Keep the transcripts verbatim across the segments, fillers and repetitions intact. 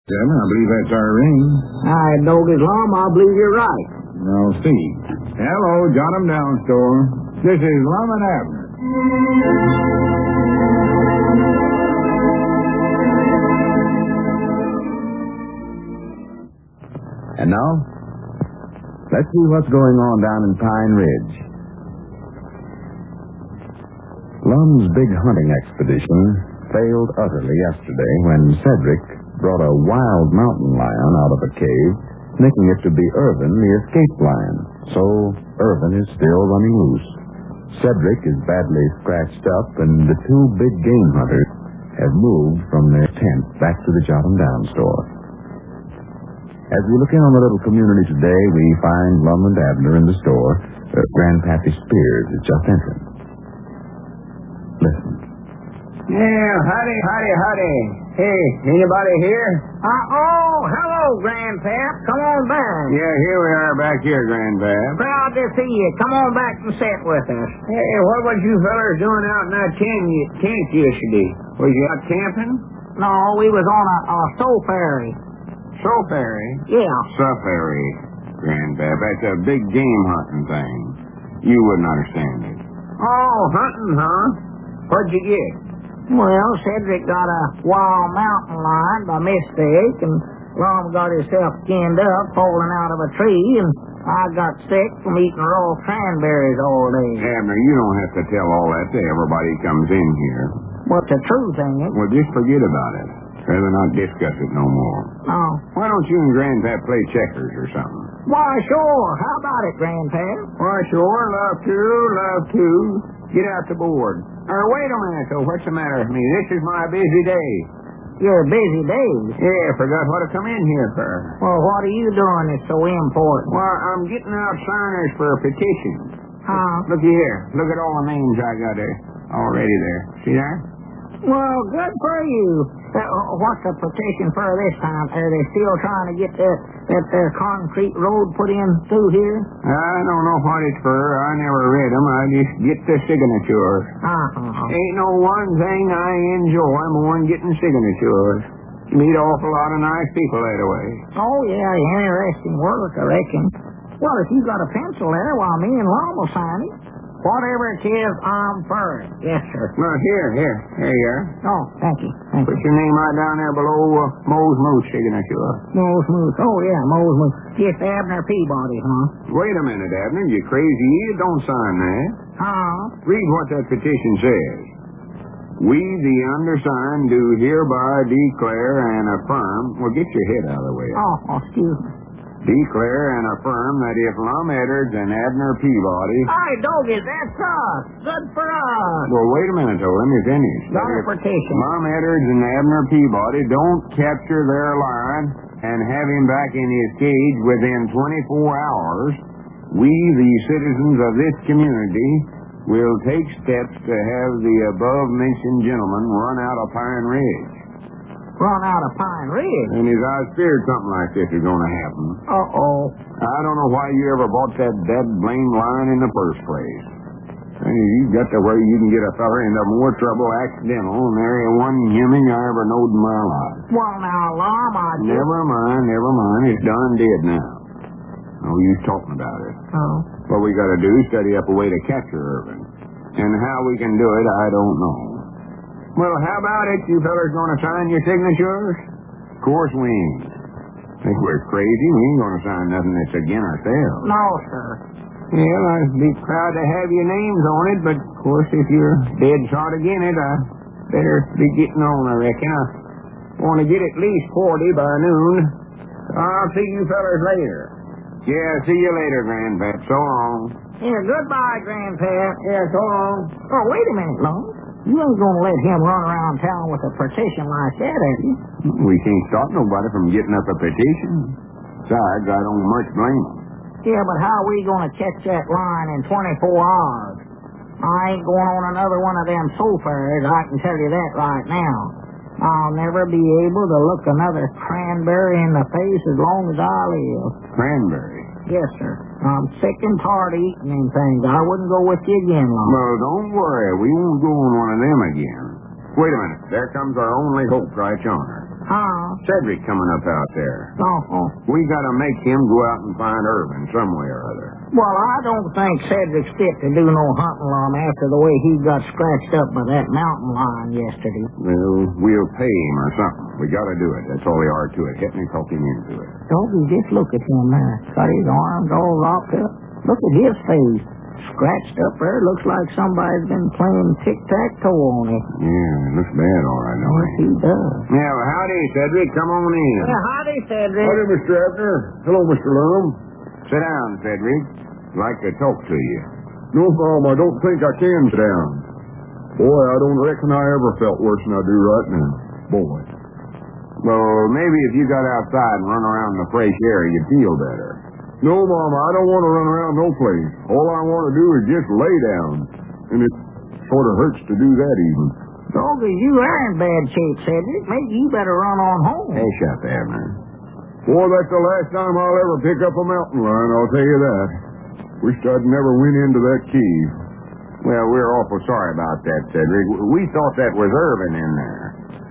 Seven, I believe that's our ring. I don't get long, I believe you're right. I'll see. Hello, jot 'em down, store. This is Lum and Abner. And now, let's see what's going on down in Pine Ridge. Lum's big hunting expedition failed utterly yesterday when Cedric brought a wild mountain lion out of a cave, thinking it to be Irvin, the escaped lion. So, Irvin is still running loose. Cedric is badly scratched up, and the two big game hunters have moved from their tent back to the Jot 'em Down store. As we look in on the little community today, we find Lum and Abner in the store. Uh, Grandpappy Spears is just entering. Listen. Yeah, howdy, howdy, howdy. Hey, anybody here? Uh, oh, hello, Grandpap. Come on back. Yeah, here we are back here, Grandpap. Proud to see you. Come on back and sit with us. Hey, what was you fellers doing out in that tent, tent yesterday? Was you out camping? No, we was on a, a safari. Safari? Yeah. Safari, Grandpap. That's a big game hunting thing. You wouldn't understand it. Oh, hunting, huh? What'd you get? Well, Cedric got a wild mountain lion by mistake, and Lum got himself skinned up falling out of a tree, and I got sick from eating raw cranberries all day. Abner, you don't have to tell all that to everybody who comes in here. What's the truth, ain't it? Well, just forget about it. Rather not discuss it no more. Oh. Why don't you and Grandpap play checkers or something? Why, sure. How about it, Grandpap? Why, sure. Love to, love to. Get out the board. Or wait a minute, though. What's the matter with me? This is my busy day. Your busy days? Yeah, forgot what to come in here for. Well, what are you doing that's so important? Well, I'm getting out signers for a petition. Huh? Look here. Look at all the names I got there already there. See that? Well, good for you. Uh, what's the petition for this time? Are they still trying to get that, that there concrete road put in through here? I don't know what it's for. I never read them. I just get the signatures. Uh-huh. Ain't no one thing I enjoy more than getting signatures. Meet awful lot of nice people that way. Oh, yeah, interesting work, I reckon. Well, if you got a pencil there, well, me and Lum will sign it. Whatever it is, I'm for it. Yes, sir. No, here, here. Here you are. Oh, thank you. Thank Put you. your name right down there below uh, Mose Moose signature. Mose Moose. Oh, yeah, Mose Moose. Just Abner Peabody, huh? Wait a minute, Abner. You crazy? You don't sign that. Huh? Read what that petition says. We, the undersigned, do hereby declare and affirm... Well, get your head out of the way. Oh, oh excuse me. Declare and affirm that if Lum Edwards and Abner Peabody... Hi, Doggy, that's us. Good for us. Well, wait a minute, though. Let me finish. Got a If petition. Lum Edwards and Abner Peabody don't capture their lion and have him back in his cage within twenty-four hours, we, the citizens of this community, will take steps to have the above-mentioned gentleman run out of Pine Ridge. Run out of Pine Ridge? And his eyes feared something like this is going to happen. Uh-oh. I don't know why you ever bought that dead blame lion in the first place. And you got to where you can get a fella into more trouble accidental than there ain't one human I ever knowed in my life. Well, now, Lum, I just... Never mind, never mind. It's done dead now. No use talking about it. Oh. What we got to do is study up a way to capture Irvin. And how we can do it, I don't know. Well, how about it? You fellers going to sign your signatures? Of course we ain't. Think we're crazy? We ain't going to sign nothing that's against ourselves. No, sir. Well, I'd be proud to have your names on it, but, of course, if you're dead shot again it, I better be getting on, I reckon. I want to get at least forty by noon. I'll see you fellers later. Yeah, see you later, Grandpap. So long. Yeah, goodbye, Grandpap. Yeah, so long. Oh, wait a minute, Lum. You ain't gonna let him run around town with a petition like that, are you? We can't stop nobody from getting up a petition. Besides, I don't much blame them. Yeah, but how are we gonna catch that lion in twenty-four hours? I ain't going on another one of them safaris, I can tell you that right now. I'll never be able to look another cranberry in the face as long as I live. Cranberry? Yes, sir. I'm sick and tired of eating them things. I wouldn't go with you again, Lum. Well, don't worry. We won't go on one of them again. Wait a minute. There comes our only hope right yonder. Huh? Cedric coming up out there. Oh, oh. We gotta make him go out and find Irvin some way or other. Well, I don't think Cedric's fit to do no hunting, Lum, after the way he got scratched up by that mountain lion yesterday. Well, we'll pay him or something. We gotta do it. That's all there are to it. Help me talk him into it. Doggy, just look at him there. Got his arms all wrapped up. Look at his face. Scratched up there. Looks like somebody's been playing tic-tac-toe on it. Yeah, it looks bad, all right, don't Yes, he does. Yeah, well, howdy, Cedric. Come on in. Yeah, howdy, Cedric. Howdy, Mister Abner. Hello, Mister Lum. Sit down, Cedric. I'd like to talk to you. No, Mom, I don't think I can sit down. Boy, I don't reckon I ever felt worse than I do right now. Boy. Well, maybe if you got outside and run around in the fresh air, you'd feel better. No, Mom, I don't want to run around no place. All I want to do is just lay down. And it sort of hurts to do that even. Doggy, you are in bad shape, Cedric. Maybe you better run on home. Hey, shut Abner. Boy, that's the last time I'll ever pick up a mountain lion, I'll tell you that. Wished I'd never went into that cave. Well, we're awful sorry about that, Cedric. We thought that was Irvin in there.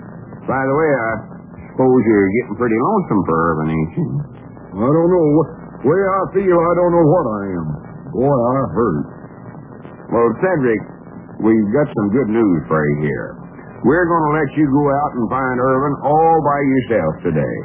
By the way, I suppose you're getting pretty lonesome for Irvin, ain't you? I don't know. The way I feel, I don't know what I am. Boy, I hurt. Well, Cedric, we've got some good news for you here. We're going to let you go out and find Irvin all by yourself today.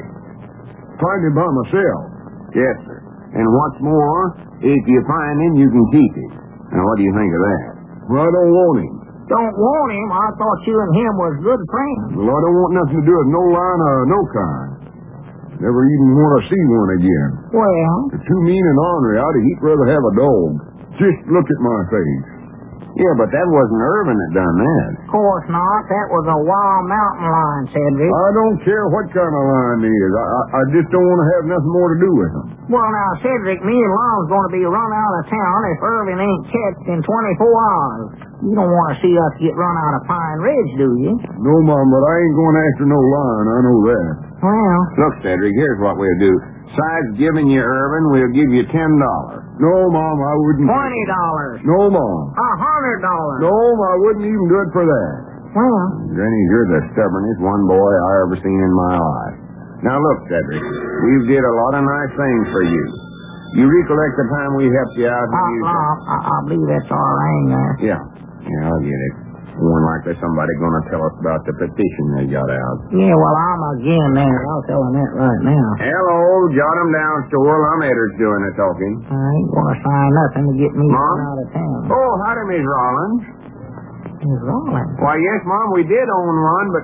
Find him by myself? Yes, sir. And what's more, if you find him, you can keep him. Now, what do you think of that? Well, I don't want him. Don't want him? I thought you and him was good friends. Well, I don't want nothing to do with no lion of no kind. Never even want to see one again. Well? They're too mean and ornery. I'd heap rather have a dog. Just look at my face. Yeah, but that wasn't Irvin that done that. Of course not. That was a wild mountain lion, Cedric. I don't care what kind of lion he is. I, I, I just don't want to have nothing more to do with him. Well, now, Cedric, me and Lom's going to be run out of town if Irvin ain't catched in twenty-four hours. You don't want to see us get run out of Pine Ridge, do you? No, Mom, but I ain't going after no lion. I know that. Well. Look, Cedric, here's what we'll do. Besides giving you Irvin, we'll give you ten dollars. No, Mom, I wouldn't. Twenty dollars. No, Mom. A hundred dollars. No, I wouldn't even do it for that. Well. Granny, you're the stubbornest one boy I ever seen in my life. Now, look, Cedric, we've did a lot of nice things for you. You recollect the time we helped you out? Uh, you... Lom, I, I believe that's our ring there. Yeah. Yeah, I'll get it. More likely somebody going to tell us about the petition they got out. Yeah, well, I'm again there. I'll tell him that right now. Hello, jot 'em down, Store. I'm Eddards doing the talking. I ain't going to sign nothing to get me Mom? run out of town. Oh, howdy, Miss Rollins. Miss Rollins? Why, yes, Mom, we did own one, but...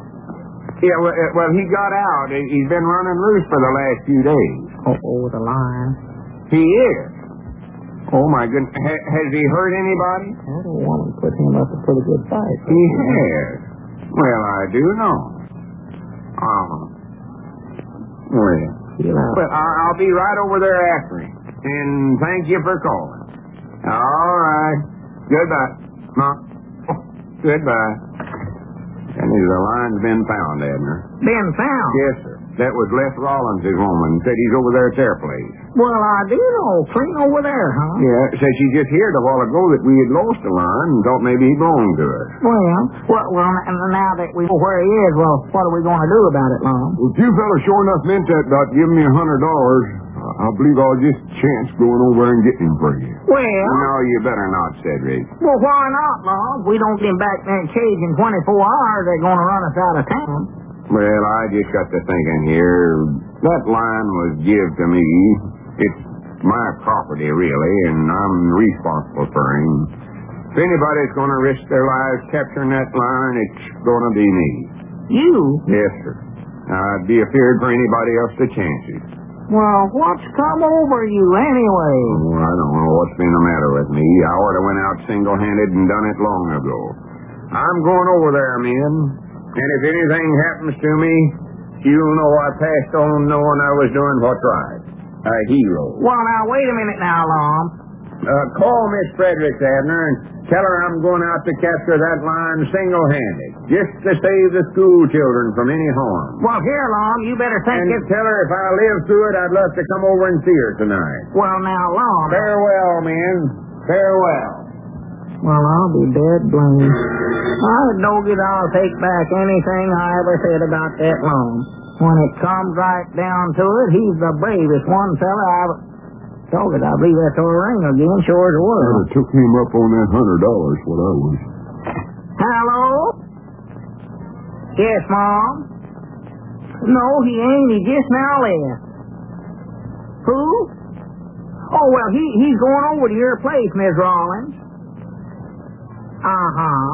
Yeah, well, uh, well, he got out. He- He's been running loose for the last few days. Oh, oh, the lion. He is. Oh, my goodness. Ha- has he hurt anybody? That old woman put him up a pretty good fight. He has. Well, I do know. Oh. Well, You know. well I- I'll be right over there after him. And thank you for calling. All right. Goodbye. Mom. Oh, goodbye. And the line's been found, Abner. Been found? Yes, sir. That was Les Rollins' woman. Said he's over there at their place. Well, I do know. Clean over there, huh? Yeah, said she just heard a while ago that we had lost a line and thought maybe he belonged to us. Well, well, well, and now that we know where he is, well, what are we going to do about it, Lom? Well, if you fellas sure enough meant that about giving me a hundred dollars, I believe I'll just chance going over and getting him for you. Well, No, you better not, Cedric. well, why not, Lom? If we don't get him back in that cage in twenty-four hours, they're going to run us out of town. Well, I just got to thinking here. That line was give to me. It's my property, really, and I'm responsible for him. If anybody's going to risk their lives capturing that line, it's going to be me. You? Yes, sir. I'd be afeard for anybody else to chance it. Well, what's come over you anyway? Oh, I don't know what's been the matter with me. I ought to went out single-handed and done it long ago. I'm going over there, men. And if anything happens to me, you'll know I passed on knowing I was doing what's right. A hero. Well, now, wait a minute now, Lom. Uh, call Miss Fredericks, Abner, and tell her I'm going out to capture that line single-handed, just to save the school children from any harm. Well, here, Lom, you better think And it... tell her if I live through it, I'd love to come over and see her tonight. Well, now, Lom... Farewell, men. Farewell. Well, I'll be dead blamed. I don't get I'll take back anything I ever said about that Lum. When it comes right down to it, he's the bravest one fella I've... Told it, I believe that's our ring again, sure as it was. I'd have took him up on that hundred dollars, what I was. Hello? Yes, Mom? No, he ain't. He just now left. Who? Oh, well, he he's going over to your place, Miss Rollins. Uh-huh.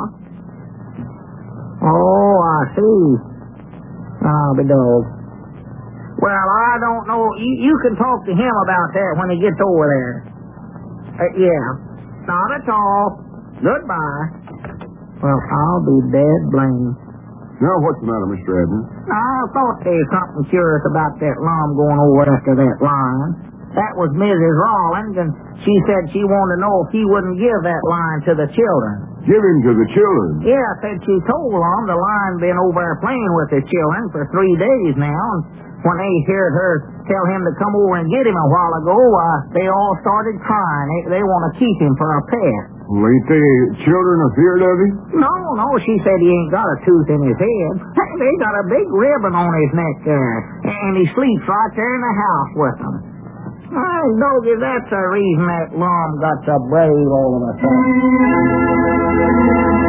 Oh, I see. I'll be dog. Well, I don't know. You, you can talk to him about that when he gets over there. Uh, yeah. Not at all. Goodbye. Well, I'll be dead blamed. Now, what's the matter, Mister Abner? I thought there was something curious about that Lum going over after that line. That was Missus Rollins, and she said she wanted to know if he wouldn't give that line to the children. Give him to the children. Yeah, said she told them the line been over there playing with the children for three days now, and when they heard her tell him to come over and get him a while ago, uh, they all started crying. They, they want to keep him for a pet. Well, ain't they children afeard of him? No, no, she said he ain't got a tooth in his head. They got a big ribbon on his neck there, and he sleeps right there in the house with them. I don't give that's the reason that Lum got so brave all of a sudden.